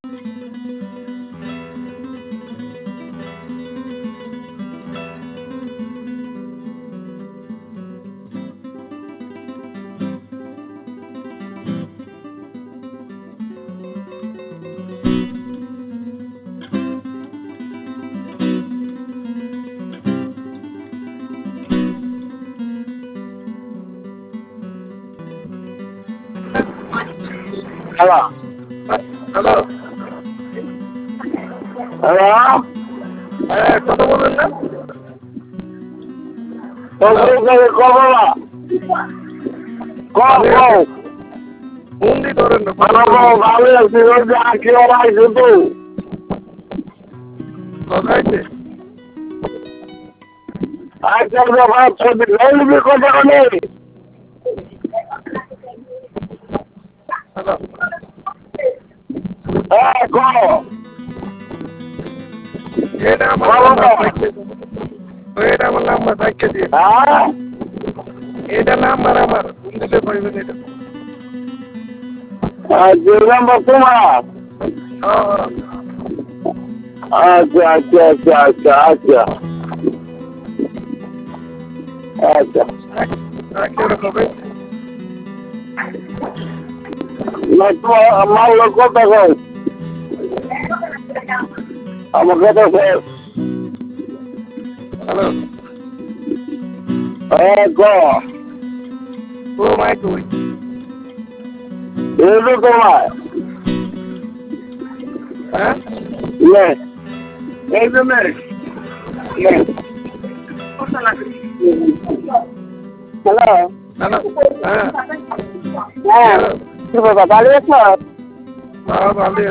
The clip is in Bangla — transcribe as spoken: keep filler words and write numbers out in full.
হ্যালো হ্যালো হ্যালো হ্যাঁ কথা বলবেন না করবো না কম কম বন্দি ধরেন না ভালো আছি আজকে ওরা আইসে তো কথাইছে আজকে ব্যাপার ছবি নেই কথা নেই হ্যালো হ্যাঁ কম এটা আমার নাম্বার থাকছে এটা আমার নাম্বার থাকছে দিয়ে হ্যাঁ এটা নাম্বার আমার ফোন দিলে পাইবেন এটা যে নাম্বার তোমার আচ্ছা আচ্ছা আচ্ছা আচ্ছা আচ্ছা আচ্ছা না তোমার আমার লোক কথা কয় আমার কথা কয় হ্যালো হ্যাঁ ক ও মাই কই এই তো তোমার হ্যাঁ নে এই তো নে নে হ্যালো হ্যালো হ্যাঁ হ্যাঁ কি বাবা ভালো আছো হ্যাঁ ভালো